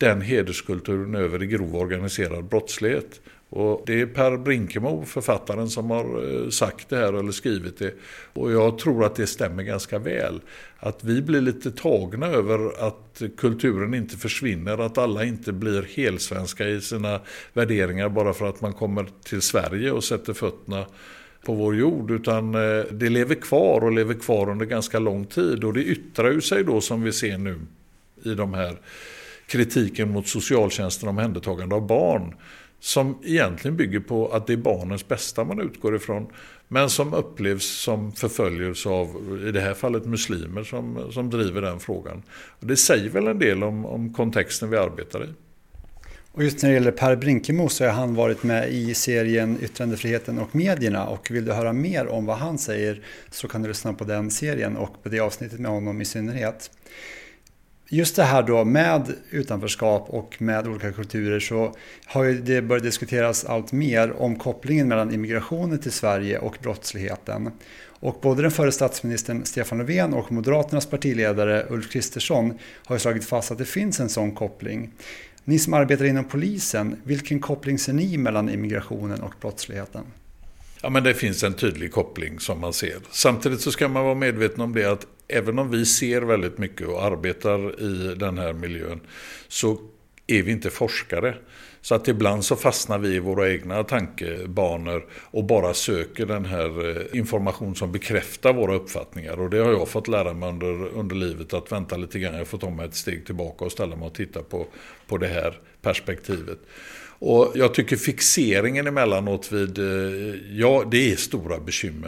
den hederskulturen över i grov organiserad brottslighet. Och det är Per Brinkemo, författaren, som har sagt det här eller skrivit det. Och jag tror att det stämmer ganska väl. Att vi blir lite tagna över att kulturen inte försvinner, att alla inte blir helsvenska i sina värderingar bara för att man kommer till Sverige och sätter fötterna på vår jord, utan det lever kvar och lever kvar under ganska lång tid. Och det yttrar ju sig då, som vi ser nu i de här kritiken mot socialtjänsten om omhändertagande av barn, som egentligen bygger på att det är barnens bästa man utgår ifrån, men som upplevs som förföljelse av, i det här fallet, muslimer som driver den frågan. Och det säger väl en del om kontexten vi arbetar i. Och just när det gäller Per Brinkemo så har han varit med i serien Yttrandefriheten och medierna, och vill du höra mer om vad han säger så kan du lyssna på den serien och på det avsnittet med honom i synnerhet. Just det här då med utanförskap och med olika kulturer, så har ju det börjat diskuteras allt mer om kopplingen mellan immigrationen till Sverige och brottsligheten. Och både den förre statsministern Stefan Löfven och Moderaternas partiledare Ulf Kristersson har ju slagit fast att det finns en sån koppling. Ni som arbetar inom polisen, vilken koppling ser ni mellan immigrationen och brottsligheten? Ja, men det finns en tydlig koppling som man ser. Samtidigt så ska man vara medveten om det att även om vi ser väldigt mycket och arbetar i den här miljön, så är vi inte forskare. Så att ibland så fastnar vi i våra egna tankebanor och bara söker den här information som bekräftar våra uppfattningar. Och det har jag fått lära mig under livet, att vänta lite grann. Jag får ta mig ett steg tillbaka och ställa mig och titta på det här perspektivet. Och jag tycker fixeringen emellanåt vid, ja, det är stora bekymmer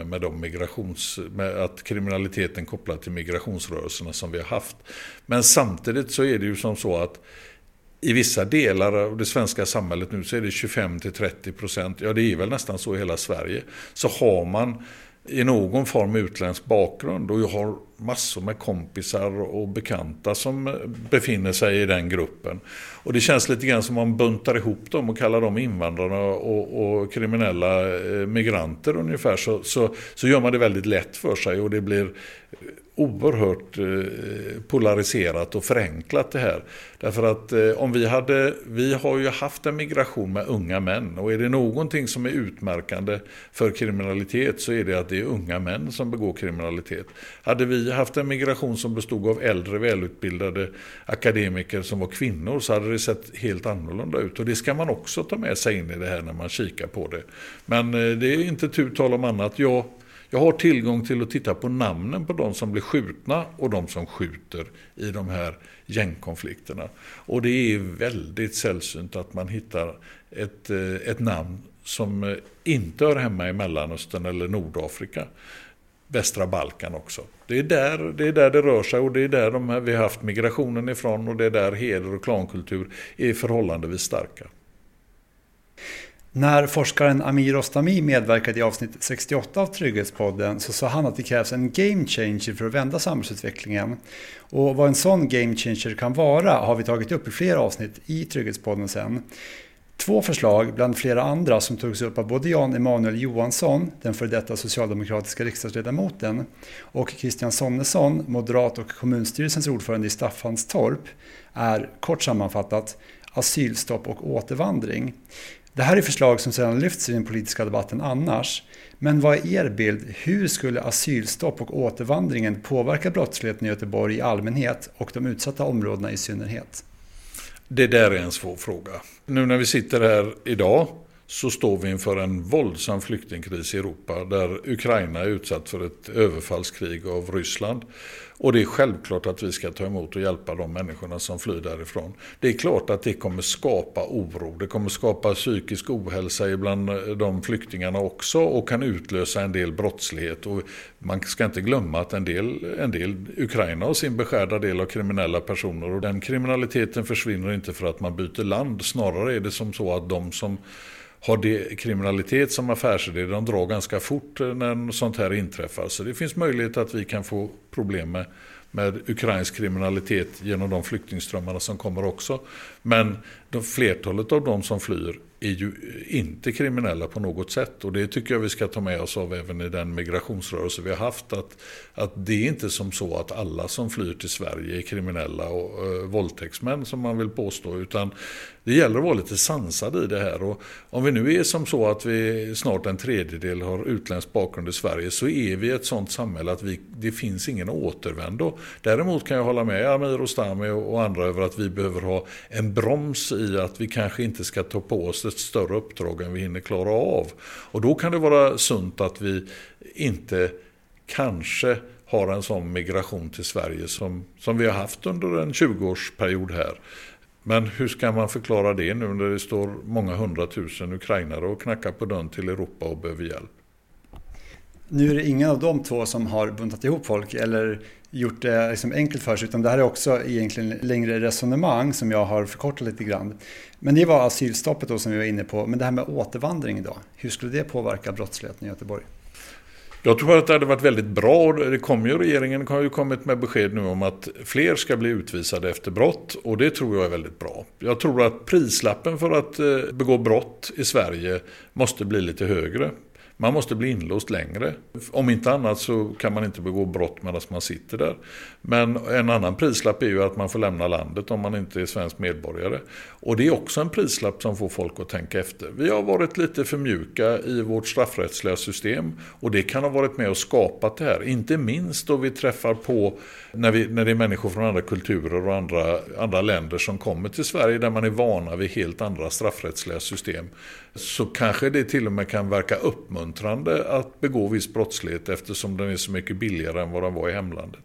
med att kriminaliteten kopplat till migrationsrörelserna som vi har haft. Men samtidigt så är det ju som så att i vissa delar av det svenska samhället nu så är det 25-30%, ja det är väl nästan så i hela Sverige, så har man i någon form utländsk bakgrund, och jag har massor med kompisar och bekanta som befinner sig i den gruppen. Och det känns lite grann som man buntar ihop dem och kallar dem invandrarna och kriminella migranter ungefär, så gör man det väldigt lätt för sig, och det blir oerhört polariserat och förenklat det här. Därför att vi har ju haft en migration med unga män, och är det någonting som är utmärkande för kriminalitet så är det att det är unga män som begår kriminalitet. Hade vi haft en migration som bestod av äldre välutbildade akademiker som var kvinnor, så hade det sett helt annorlunda ut, och det ska man också ta med sig in i det här när man kikar på det. Men det är inte tal om annat. Jag har tillgång till att titta på namnen på de som blir skjutna och de som skjuter i de här gängkonflikterna. Och det är väldigt sällsynt att man hittar ett namn som inte hör hemma i Mellanöstern eller Nordafrika. Västra Balkan också. Det är där det rör sig, och det är där vi har haft migrationen ifrån, och det är där heder- och klankultur är förhållandevis starka. När forskaren Amir Ostami medverkade i avsnitt 68 av Trygghetspodden så sa han att det krävs en game changer för att vända samhällsutvecklingen. Och vad en sån game changer kan vara har vi tagit upp i flera avsnitt i Trygghetspodden sen. 2 förslag bland flera andra som togs upp av både Jan Emanuel Johansson, den för detta socialdemokratiska riksdagsledamoten, och Christian Sonnesson, moderat och kommunstyrelsens ordförande i Staffanstorp, är kort sammanfattat asylstopp och återvandring. Det här är förslag som sedan lyfts i den politiska debatten annars. Men vad är er bild? Hur skulle asylstopp och återvandringen påverka brottsligheten i Göteborg i allmänhet och de utsatta områdena i synnerhet? Det där är en svår fråga. Nu när vi sitter här idag så står vi inför en våldsam flyktingkris i Europa, där Ukraina är utsatt för ett överfallskrig av Ryssland. Och det är självklart att vi ska ta emot och hjälpa de människorna som flyr därifrån. Det är klart att det kommer skapa oro. Det kommer skapa psykisk ohälsa ibland de flyktingarna också, och kan utlösa en del brottslighet. Och man ska inte glömma att en del Ukraina har sin beskärda del av kriminella personer, och den kriminaliteten försvinner inte för att man byter land. Snarare är det som så att de som har det kriminalitet som affärsidé, de drar ganska fort när sånt här inträffar. Så det finns möjlighet att vi kan få problem med ukrainsk kriminalitet genom de flyktingströmmarna som kommer också. Men flertalet av de som flyr är ju inte kriminella på något sätt. Och det tycker jag vi ska ta med oss av även i den migrationsrörelse vi har haft. Att det är inte som så att alla som flyr till Sverige är kriminella och våldtäktsmän som man vill påstå. Utan det gäller att vara lite sansad i det här. Och om vi nu är som så att vi snart en tredjedel har utländsk bakgrund i Sverige, så är vi ett sånt samhälle att det finns ingen återvändo. Däremot kan jag hålla med Amir Rostami och andra över att vi behöver ha en broms i att vi kanske inte ska ta på oss ett större uppdrag än vi hinner klara av. Och då kan det vara sunt att vi inte kanske har en sån migration till Sverige som vi har haft under en 20-årsperiod här. Men hur ska man förklara det nu när det står många 100 000 ukrainare och knackar på dörren till Europa och behöver hjälp? Nu är det ingen av de två som har buntat ihop folk eller gjort det liksom enkelt för sig, utan det här är också egentligen längre resonemang som jag har förkortat lite grann. Men det var asylstoppet då som vi var inne på. Men det här med återvandring då, hur skulle det påverka brottsligheten i Göteborg? Jag tror att det hade varit väldigt bra. Regeringen har ju kommit med besked nu om att fler ska bli utvisade efter brott, och det tror jag är väldigt bra. Jag tror att prislappen för att begå brott i Sverige måste bli lite högre. Man måste bli inlåst längre. Om inte annat så kan man inte begå brott medan man sitter där. Men en annan prislapp är ju att man får lämna landet om man inte är svensk medborgare. Och det är också en prislapp som får folk att tänka efter. Vi har varit lite för mjuka i vårt straffrättsliga system, och det kan ha varit med och skapat det här. Inte minst då vi träffar på när det är människor från andra kulturer och andra länder som kommer till Sverige där man är vana vid helt andra straffrättsliga system. Så kanske det till och med kan verka uppmuntrande att begå viss brottslighet eftersom den är så mycket billigare än vad den var i hemlandet.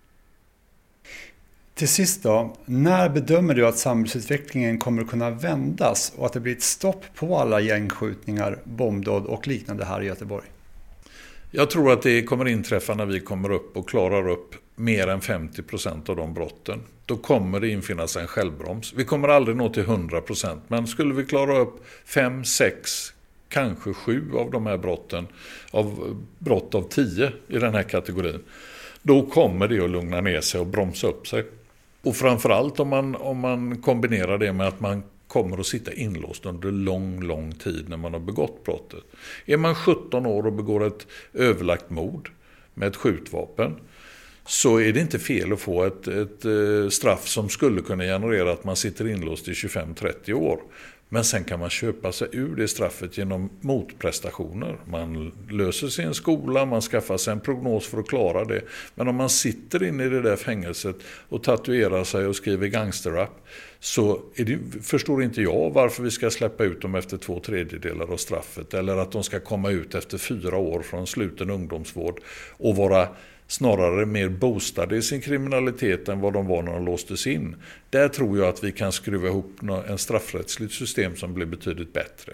Till sist då, när bedömer du att samhällsutvecklingen kommer att kunna vändas och att det blir ett stopp på alla gängskjutningar, bombdåd och liknande här i Göteborg? Jag tror att det kommer inträffa när vi kommer upp och klarar upp mer än 50% av de brotten. Då kommer det infinna sig en självbroms. Vi kommer aldrig nå till 100%, men skulle vi klara upp 5, 6, kanske 7 av de här brotten, av brott av 10 i den här kategorin, då kommer det att lugna ner sig och bromsa upp sig. Och framförallt om man kombinerar det med att man kommer att sitta inlåst under lång tid när man har begått brottet. Är man 17 år och begår ett överlagt mord med ett skjutvapen, så är det inte fel att få ett straff som skulle kunna generera att man sitter inlåst i 25-30 år. Men sen kan man köpa sig ur det straffet genom motprestationer. Man löser sig i en skola, man skaffar sig en prognos för att klara det. Men om man sitter inne i det där fängelset och tatuerar sig och skriver gangsterrap, så förstår inte jag varför vi ska släppa ut dem efter 2/3 av straffet. Eller att de ska komma ut efter 4 år från sluten ungdomsvård och vara snarare mer boostade i sin kriminalitet än vad de var när de låstes in. Där tror jag att vi kan skruva ihop en straffrättsligt system som blir betydligt bättre.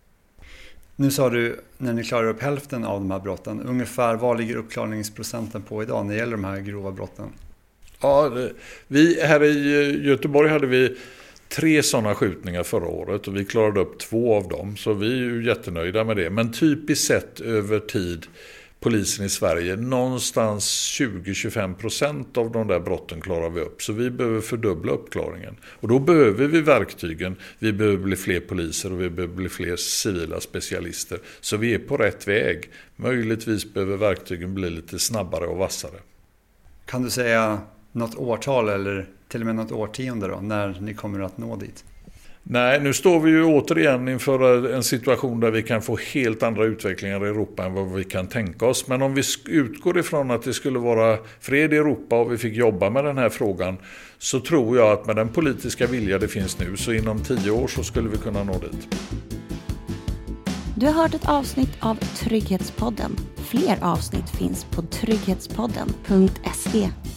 Nu sa du, när ni klarar upp hälften av de här brotten, ungefär vad ligger uppklarningsprocenten på idag när det gäller de här grova brotten? Ja, vi här i Göteborg hade vi 3 sådana skjutningar förra året och vi klarade upp 2 av dem, så vi är ju jättenöjda med det. Men typiskt sett över tid, polisen i Sverige, någonstans 20-25% av de där brotten klarar vi upp. Så vi behöver fördubbla uppklaringen. Och då behöver vi verktygen, vi behöver bli fler poliser och vi behöver bli fler civila specialister. Så vi är på rätt väg. Möjligtvis behöver verktygen bli lite snabbare och vassare. Kan du säga något årtal eller till och med något årtionde då, när ni kommer att nå dit? Nej, nu står vi ju återigen inför en situation där vi kan få helt andra utvecklingar i Europa än vad vi kan tänka oss. Men om vi utgår ifrån att det skulle vara fred i Europa och vi fick jobba med den här frågan, så tror jag att med den politiska vilja det finns nu, så inom 10 år så skulle vi kunna nå dit. Du har hört ett avsnitt av Trygghetspodden. Fler avsnitt finns på trygghetspodden.se.